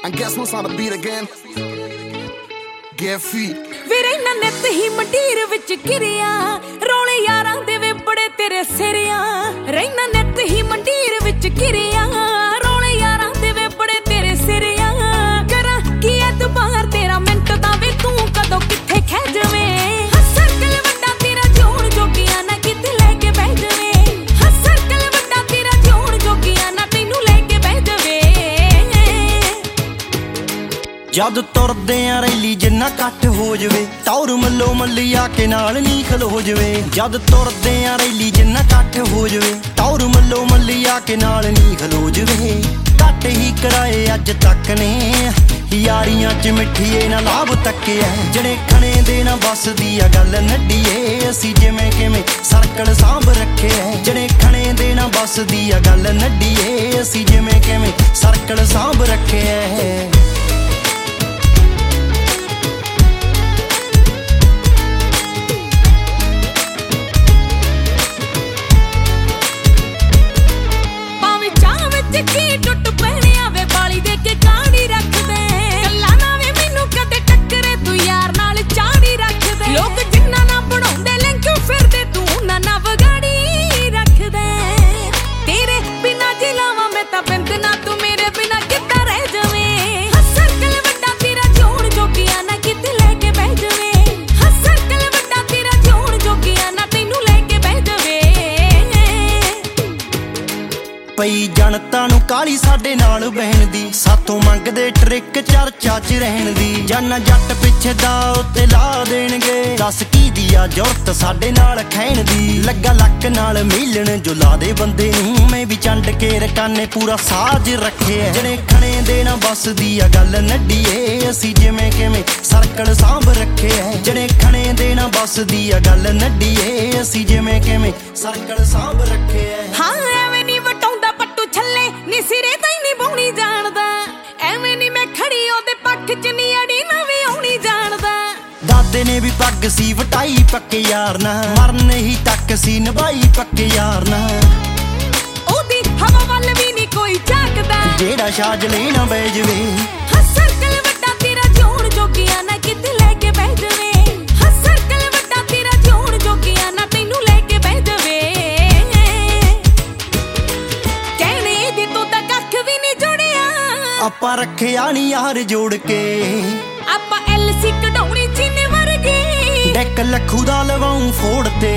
And guess what's on the beat again? Get feet. ਵੀਰੇ ਨਾ ਨਿੱਤ ਹੀ ਮੰਡੀਰ ਵਿੱਚ ਕਿਰਿਆ ਰੋਲੇ ਯਾਰਾਂ ਦੇ ਵੇ ਬੜੇ ਤੇਰੇ ਸਿਰਿਆ ਰਹਿਣਾ ਨਿੱਤ ਹੀ ਮੰਡੀਰ ਵਿੱਚ ਕਿਰਿਆ ਰੋਲੇ ਯਾਰਾਂ ਦੇ ਵੇ ਬੜੇ ਤੇਰੇ ਸਿਰਿਆ ਕਰਾਂ ਕੀ ਐਤਬਾਰ ਤੇਰਾ ਮਿੰਟ ਦਾ ਵੇ ਤੂੰ ਕਦੋਂ ਕਿੱਥੇ ਖਹਿ ਜਾਵੇਂ ਹੱਸਰਕਲ ਵੱਡਾ ਤੇਰਾ ਜੋਣ ਜੋਗੀਆਂ ਨਾ ਕਿਤੇ ਲੈ ਕੇ ਬਹਿ ਜਾਵੇਂ ਹੱਸਰਕਲ ਵੱਡਾ ਤੇਰਾ ਜੋਣ ਜੋਗੀਆਂ ਨਾ ਤੈਨੂੰ ਲੈ ਕੇ ਬਹਿ ਜਾਵੇ ਜਦ ਤੁਰਦੇ ਆ ਰੈਲੀ ਜਿੰਨਾ ਕੱਟ ਹੋ ਜਵੇ ਟੌਰ ਮੱਲੋ ਮੱਲੀ ਆ ਕੇ ਨਾਲ ਨੀ ਖਲੋ ਜਵੇ ਜਦ ਤੁਰਦੇ ਆ ਰੈਲੀ ਜਿੰਨਾ ਕੱਟ ਹੋ ਜਵੇ ਟੌਰ ਮੱਲੋ ਮੱਲੀ ਆ ਕੇ ਨਾਲ ਨੀ ਖਲੋ ਜਵੇ ਘੱਟ ਹੀ ਕਰਾਏ ਅੱਜ ਤੱਕ ਨੇ ਯਾਰੀਆਂ ਚ ਮਿੱਠੀਏ ਨਾ ਲਾਭ ਤੱਕਿਆ ਜਿਹੜੇ ਖਣੇ ਦੇ ਨਾ ਬਸਦੀ ਆ ਗੱਲ ਨੱਡੀਏ ਅਸੀਂ ਜਿਵੇਂ ਕਿਵੇਂ ਸਰਕਲ ਸਾਂਭ ਰੱਖਿਆ ਜਿਹੜੇ ਖਣੇ ਦੇ ਨਾ ਬਸਦੀ ਆ ਗੱਲ ਨੱਡੀਏ ਅਸੀਂ ਜਿਵੇਂ ਕਿਵੇਂ ਸਰਕਲ ਸਾਂਭ ਰੱਖਿਆ ਕੀ ਟੁੱਟ ਪੈਣਿਆ ਵੇ ਬਾਲੀ ਦੇ ਕੇ ਕਾਣੀ ਰੱਖਦੇ ਗੱਲਾਂ ਨਾ ਵੇ ਮੈਨੂੰ ਕਦੇ ਟੱਕਰੇ ਤੂੰ ਯਾਰ ਨਾਲ ਚਾੜੀ ਰੱਖਦੇ ਲੋਕ ਜਿੰਨਾ ਨਾ ਬਣਾਉਂਦੇ ਲੈਂਕਿਉਂ ਫਿਰਦੇ ਤੂੰ ਨਾ ਵਿਗਾੜੀ ਰੱਖਦੇ ਤੇਰੇ ਬਿਨਾ ਜਿਲਾਵਾਂ ਮੈਂ ਤਾਂ ਬਿੰਦ ਨਾ ਤੂੰ ਮੇਰੇ ਬਿਨਾ ਕਿੱਦਾਂ ਰਹਿ ਜਾਵੇਂ ਹੱਸਰਕਲ ਵੱਡਾ ਤੇਰਾ ਜੋਣ ਜੋਗੀਆਂ ਨਾ ਕਿਤੇ ਲੈ ਕੇ ਬਹਿ ਜਾਵੇਂ ਹੱਸਰਕਲ ਵੱਡਾ ਤੇਰਾ ਜੋਣ ਜੋਗੀਆਂ ਨਾ ਤੈਨੂੰ ਲੈ ਕੇ ਬਹਿ ਜਾਵੇ ਪਈ ਜਨਤਾ ਨੂੰ ਕਾਲੀ ਸਾਡੇ ਨਾਲ ਬਹਿਣ ਦੀ ਸਾਥੋਂ ਮੰਗਦੇ ਟ੍ਰਿਕ ਚਰਚਾ ਚ ਰਹਿਣ ਦੀ ਜਾਨਾ ਜੱਟ ਪਿੱਛੇ ਦਾ ਉੱਤੇ ਲਾ ਦੇਣਗੇ ਦੱਸ ਕੀ ਦੀ ਆ ਜ਼ਰੂਰਤ ਸਾਡੇ ਨਾਲ ਖੈਣ ਦੀ ਲੱਗਾ ਲੱਕ ਨਾਲ ਮਿਲਣ ਜੋ ਲਾ ਦੇ ਬੰਦੇ ਨੂੰ ਮੈਂ ਵੀ ਚੰਡ ਕੇ ਰਕਾਨੇ ਪੂਰਾ ਸਾਜ ਰੱਖਿਆ ਜਿਹੜੇ ਖਣੇ ਦੇ ਨਾ ਬਸਦੀ ਆ ਗੱਲ ਨੱਡੀਏ ਅਸੀਂ ਜਿਵੇਂ ਕਿਵੇਂ ਸਰਕਲ ਸਾਂਭ ਰੱਖਿਆ ਜਿਹੜੇ ਖਣੇ ਦੇ ਨਾ ਬਸਦੀ ਆ ਗੱਲ ਨੱਡੀਏ ਅਸੀਂ ਜਿਵੇਂ ਕਿਵੇਂ ਸਰਕਲ ਸਾਂਭ ਰੱਖਿਆ ਹਾਂ ਐਵੇਂ ਨੀ ਵਟਾਉਂਦਾ ਪੱਟੂ ਛੱਲੇ ਨੀ ਸਿਰੇ ਤਾਂ ਹੀ ਨੀ ਬਾਉਣੀ ਜਾਣਦਾ ਐਵੇਂ ਨੀ ਮੈਂ ਖੜੀ ਉਹਦੇ ਪੱਖ ਚ ਨੀ ਅੜੀ ਨਾ ਵੀ ਆਉਣੀ ਜਾਣਦਾ ਦਾਦੇ ਨੇ ਵੀ ਪੱਗ ਸੀ ਵਟਾਈ ਪੱਕੇ ਯਾਰ ਨਾ ਮਰਨ ਹੀ ਤੱਕ ਸੀ ਨਿਭਾਈ ਪੱਕੇ ਯਾਰ ਨਾ ਉਹਦੀ ਹਵਾ ਵੱਲ ਵੀ ਨੀ ਕੋਈ ਝਾਕਦਾ ਜਿਹੜਾ ਛਾਜ ਲੈਣਾ ਬਹਿ ਜਵੇ ਹੱਸਰਕਲ ਵੱਡਾ ਤੇਰਾ ਜੋਣ ਜੋਗੀਆਂ ਨਾ ਕਿਤੇ ਲੈ ਕੇ ਬਹਿ ਜਵੇ ਹੱਸਰਕਲ ਵੱਡਾ ਤੇਰਾ ਜੋਣ ਜੋਗੀਆਂ ਨਾ ਤੈਨੂੰ ਲੈ ਕੇ ਬਹਿ ਜਵੇ ਕਹਿਣੇ ਦੀ ਤੂੰ ਤਾਂ ਕੱਖ ਵੀ ਨੀ ਜੁੜਿਆ ਆਪਾਂ ਰੱਖਿਆ ਨੀ ਯਾਰ ਜੋੜ ਕੇ ਆਪਾਂ ਐਲਸੀ ਕਢਾਉਣੀ ਚੀਨੇ ਵਰਗੀ ਡੈਕ ਲੱਖੂ ਦਾ ਲਵਾਉਂ ਫੋੜ ਤੇ